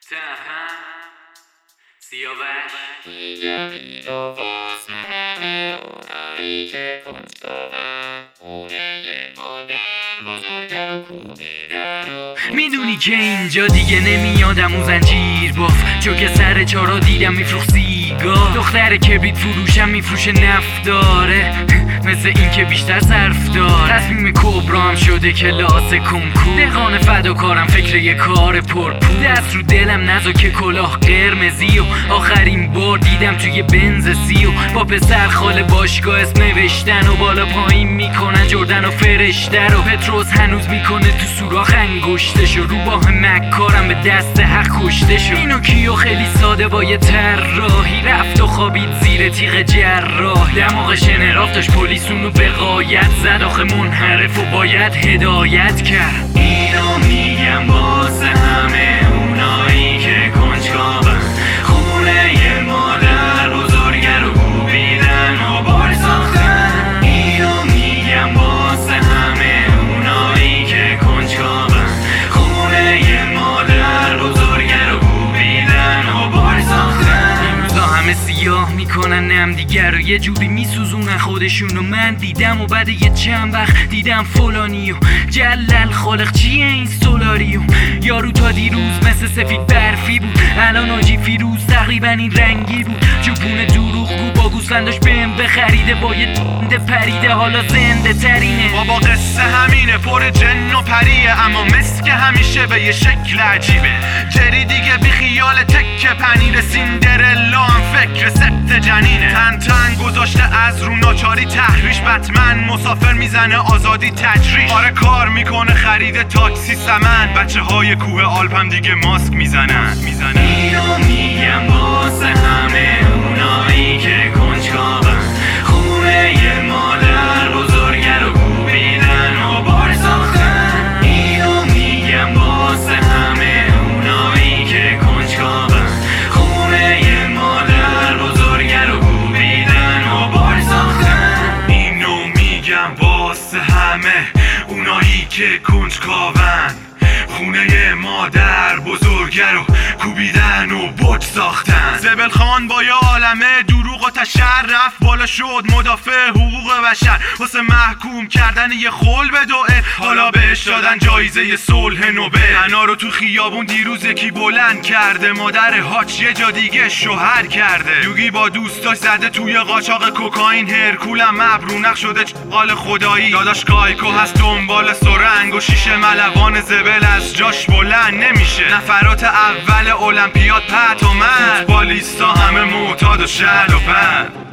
سهم سیاوش میدونی که اینجا دیگه نمیادم و زنجیر باف، چون که سر چارا دیدم میفروخت سیگار. دختر کبریت فروشم میفروشه نفت داره، مثل این که بیشتر صرف داره. تصمیم کبرا هم شده کلاس کنکور، دهقان فداکارم فکر یه کار پرپول. دست رو دلم نزا که کلاه قرمزی و آخرین بار دیدم توی بنزسی و با پسر خاله باشگاه اسم نوشتن و بالا پایین میکنن جردن و فرشته رو. پتروس هنوز میکنه تو سوراخ انگشتشو، رو باه مکارم به دست حق کشتشو. اینو کیو خیلی ساده با یه طراحی رفت و خوابید زیر تیغ جراح. دماغ شنراف داشت پلیس اونو به غایت زد، آخه منحرف و باید هدایت کرد. اینو میگم واسه همه اونایی که کنجکاون، خونه ی مادر بزرگه رو کوبیدن و بار ساختن. اینو میگم واسه همه اونایی که کنجکاون، خونه ی مادر بزرگه رو کوبیدن و بار ساختن. این روزا همه سیاه میکنن نم دیگر رو، یه جوری میسوزونن خودشونو. من دیدم و بعد یه چند وقت دیدم فلانیو جلل خالق چیه این سولاریو. یارو تا دیروز مثل سفید برفی بود، الان آجی فیروز تقریبا این رنگی بود. جوپون دروغگو با گوسفنداش بهم بخریده، با یه دنده پریده حالا زنده ترینه. بابا قصه همینه، پر جن و پریه، اما مسک همیشه به یه شکل عجیبه. جری دیگه بی خیال تک پنیر، سیندرلا هم فکر سبت جنینه. تن گذاشته از رو ناچاری تحریش، بتمن مسافر میزنه آزادی تجریش. آره کار میکنه خرید تاکسی سمن، بچه های کوه آلپ هم دیگه ماسک میزنن. اینو میگم واسه همه اونایی که کنجکاون، خونه ی مادر بزرگه رو کوبیدن و بار ساختن. اینو میگم واسه همه اونایی که کنجکاون، خونه ی مادر بزرگه رو کوبیدن و بار ساختن. اینو میگم واسه همه اونایی که کنجکاون، خونه مادر بزرگه رو کوبیدن و بوج ساختن. زبل خان با یه عالمه دروغ و تشرف بالا شد مدافع حقوق بشر، واسه محکوم کردن یه خل به دوئه. حالا بهش دادن جایزه صلح نوبل. انا رو تو خیابون دیروز یکی بلند کرده، مادر هاچ یه جا دیگه شوهر کرده. یوگی با دوستاش زده توی قاچاق کوکائین، هرکولم مبرونق شده چقال خدایی. داداش کایکو هست دنبال سرنگ و شیشه ملوان زبل از جاش بلند نمیشه. نفرات اول المپیاد پت و من، فوتبالیستا همه معتاد و شل و پند.